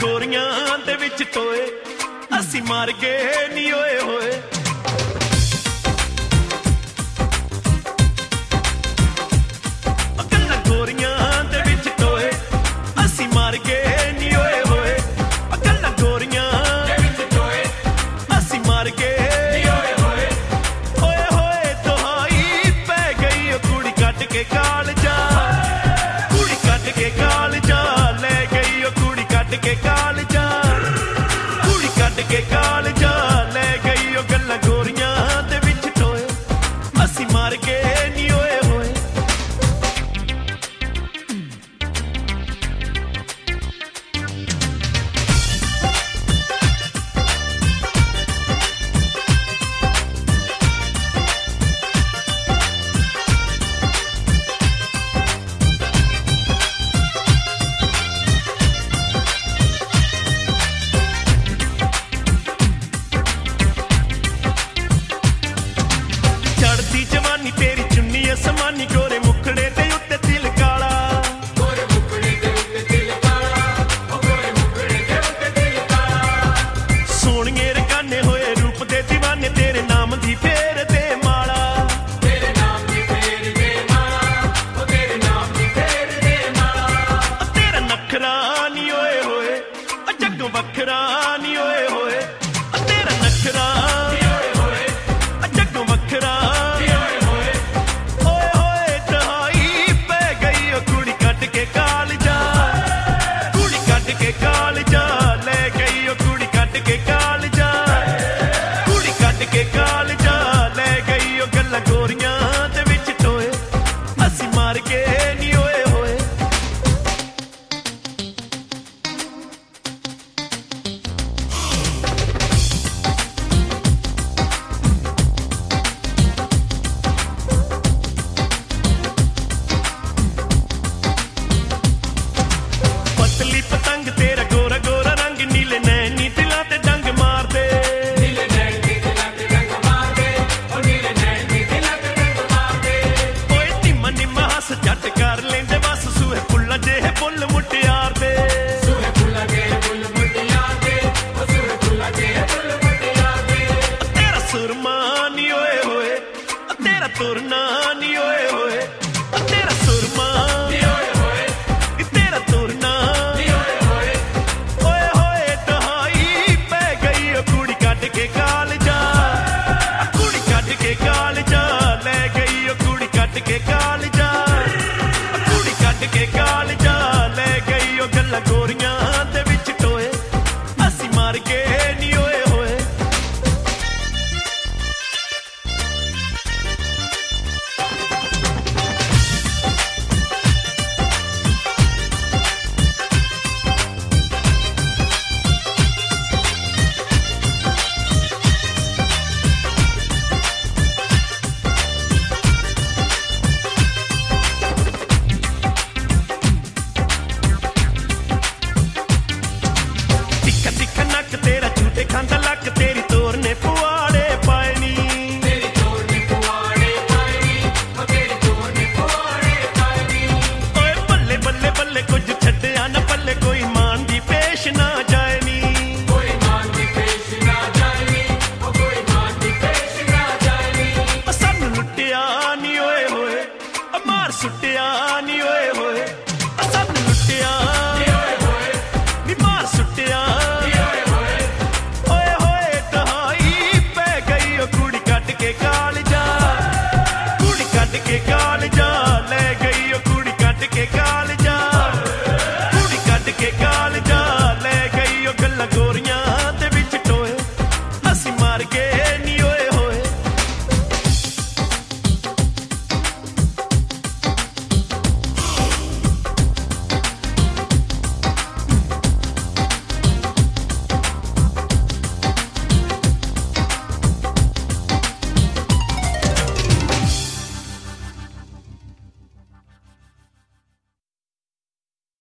ਗੋਰੀਆਂ ਦੇ ਵਿੱਚ ਟੋਏ ਅਸੀਂ ਮਰ ਗਏ ਨੀ ਓਏ ਹੋਏ ਗੱਲਾਂ ਗੋਰੀਆਂ ਦੇ ਵਿੱਚ ਟੋਏ ਅਸੀਂ ਮਰ ਗਏ ਨੀ ਓਏ ਹੋਏ ਗੱਲਾਂ ਗੋਰੀਆਂ ਦੇ ਵਿੱਚ ਟੋਏ ਅਸੀਂ ਮਰ ਗਏ ਨੀ ਓਏ ਹੋਏ ਓਏ ਹੋਏ ਦੁਹਾਈ ਪੈ ਗਈ ਉਹ ਕੁੜੀ ਕੱਢ ਕੇ ਕਾਲਜਾ ਕੁੜੀ ਕੱਢ ਕੇ ਕਾਲਜਾ ਲੈ ਗਈ ਉਹ ਕੁੜੀ ਕੱਢ ਕੇ ਕਾਲਜਾ ਕੁੜੀ ਕੱਢ ਕੇ ਕਾਲਜਾ ਲੈ ਗਈ ਉਹ ਗੱਲਾਂ ਗੋਰੀਆਂ ਦੇ ਵਿੱਚ ਟੋਏ ਅਸੀਂ ਮਰ ਗਏ ਨੀ ਓਏ ਹੋਏ ਚੜਦੀ ਜਵਾਨੀ ਤੇਰੀ ਚੁੰਨੀ ਅਸਮਾਨੀ ਗੋਰੇ ਮੁਖੜੇ ਤੇ ਉੱਤੇ ਦਿਲ ਕਾਲਾ ਗੋਰੇ ਮੁਖੜੇ ਤੇ ਉੱਤੇ ਦਿਲ ਕਾਲਾ ਓ ਗੋਰੇ ਮੁਖੜੇ ਤੇ ਉੱਤੇ ਦਿਲ ਕਾਲਾ ਸੋਹਣੀਏ ਰਕਾਨੇ ਹੋਏ ਰੂਪ ਦੇ دیਵਾਨੇ ਤੇਰੇ ਨਾਮ ਦੀ ਫੇਰ ਤੇ ਮਾਲਾ ਤੇਰੇ ਨਾਮ ਦੀ ਫੇਰ ਤੇ ਮਾਲਾ ਓ ਤੇਰੇ ਨਾਮ ਦੀ ਫੇਰ ਤੇ ਮਾਲਾ ਤੇਰਾ ਨਖਰਾ ਨੀ ਓਏ ਹੋਏ ਓ ਜੱਗੋਂ ਵੱਖਰਾ ਨੀ